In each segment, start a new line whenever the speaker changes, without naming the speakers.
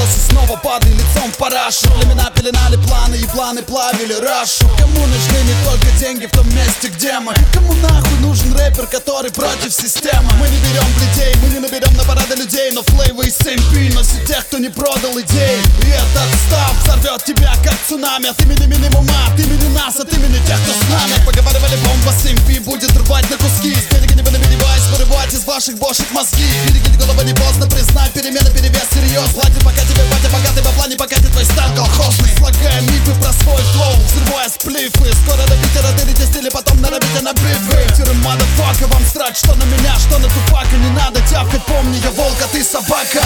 волосы снова падали лицом в парашу. Племена пеленали планы и планы плавили рашу. Кому нужны не только деньги в том месте, где мы? Кому нахуй нужен рэпер, который против системы? Мы не берем людей, мы не наберем на парады людей, но флейвы и SMP носят тех, кто не продал идей. И этот став взорвет тебя как цунами. От имени минимума, от имени нас, от имени тех, кто с нами. Поговаривали, бомба с MP будет рвать на куски. С берега не намереваясь вырывать из ваших бошек мозги. Береги головы, не поздно признать, перемена перевес серьез. Платит, пока тебе батя богатый во плане, пока ты твой стан колхозный. Слагая мифы про свой флоу, взрывая сплифы. Скоро до Питера дырите стили, потом наробите на брифы. Тюрем, мадафака, вам срать, что на меня, что на тупака. Не надо тявкать, помни, я волк, а ты собака.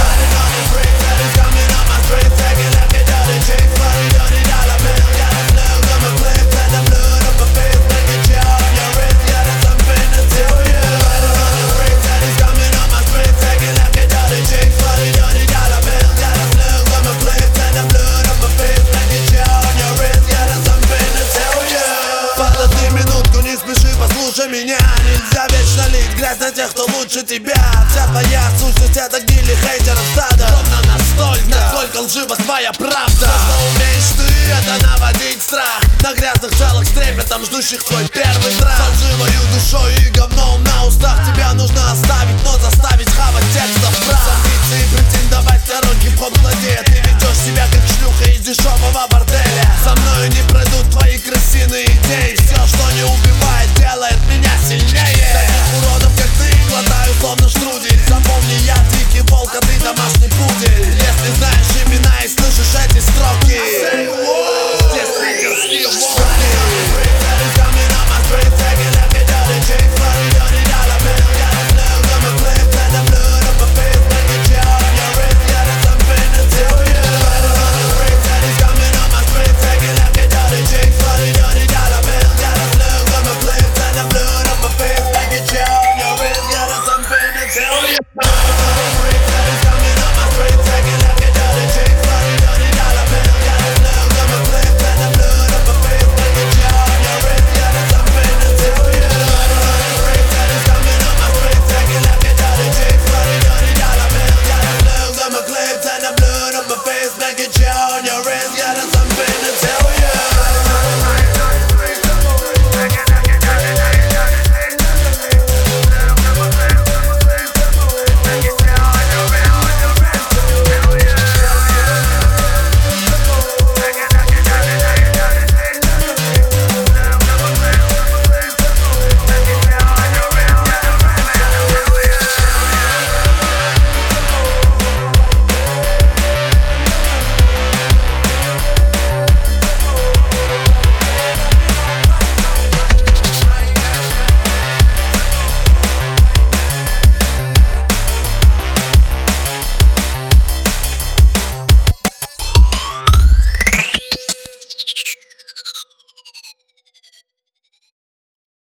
Послушай меня, нельзя вечно лить грязь на тех, кто лучше тебя. Вся твоя сущность это гнили хейтеров стада. Ровно насколько лжива твоя правда. Что умеешь ты, это наводить страх на грязных челах с трепетом, ждущих твой первый трак. С лживою душой и говном на устах тебя нужно оставить, но заставить хавать текстов прав. С амбицией претендовать на роль хип-хоп злодея. Ты ведешь себя как шлюха из дешевого борделя. Со мною не пройдут твои крысиные идеи. Все, что не убивает,